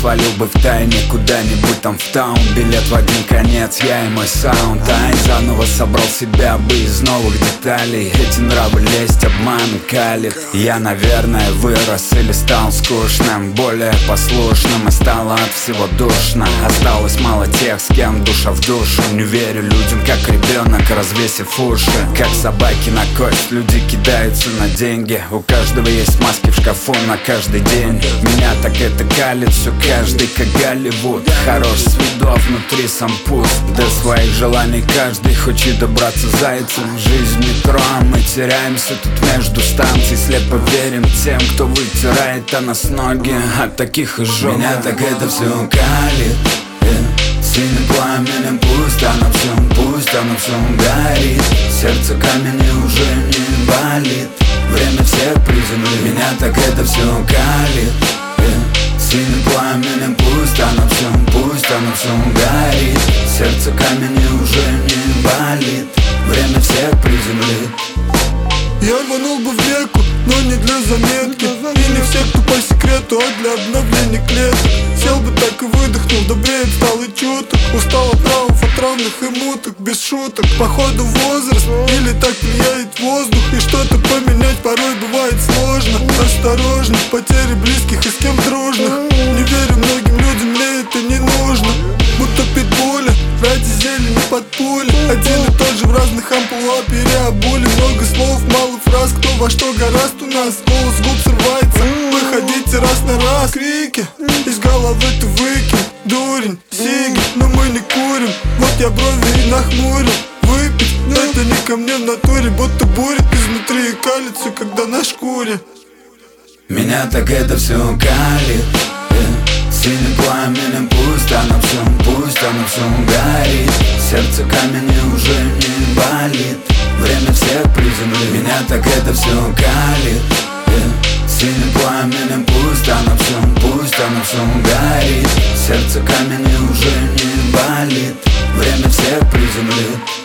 свалил бы в тайне куда-нибудь там в таун. Билет в один конец, я и мой саунд. Заново собрал себя бы из новых деталей. Эти нравы лесть, обман калит. Я, наверное, вырос или стал скучным, более послушным, и стало от всего душно. Осталось мало тех, с кем душа в душу. Не верю людям, как ребенок, развесив уши. Как собаки на кость, люди кидаются на деньги. У каждого есть маски в шкафу на каждый день. Меня так это калит, все каждый как Голливуд. Хорош с виду, а внутри сам пуст. До своих желаний каждый хочет добраться зайцем. Жизнь метро, а мы теряемся тут между станций. Слепо верим тем, кто вытирает о нас ноги. От таких и жёг. Меня так это все калит, синим пламенем пусть оно всем горит. Сердце камень и уже не болит. Время всех приземлит. Меня так это все калит, синим пламенем пусть оно всем горит. Сердце камень и уже не болит. Время всех приземлит. Я рванул бы в реку, но не для заметки. И не всех, кто по секрету, а для обновления клеток. Сел бы так и выдохнул, добрее стал и чуток. Устал от травм, от равных и муток, без шуток. Походу возраст, или так влияет воздух. И что-то поменять порой бывает сложно. Осторожно, потери близких и с кем дружных. Не верю многим людям, мне это не нужно. Будто питбуля, ради зелени под пули. Один и тот же в разных амплуа переобули. Много слов, мало фраз, кто во что горазд у нас. Голос губ срывается, выходите раз на раз. Крики из головы ты выкинь, дурень, сиги, но мы не курим. Вот я брови и нахмурил. Выпить, это не ко мне в натуре. Будто бурит изнутри и калит все, когда на шкуре. Меня так это все калит, синим пламенем пусть оно всем горит. Сердце камень и уже не болит. Время всех приземлит. Меня так это все калит, синим пламенем пусть оно всем горит. Сердце камень и уже не болит. Время всех приземлит.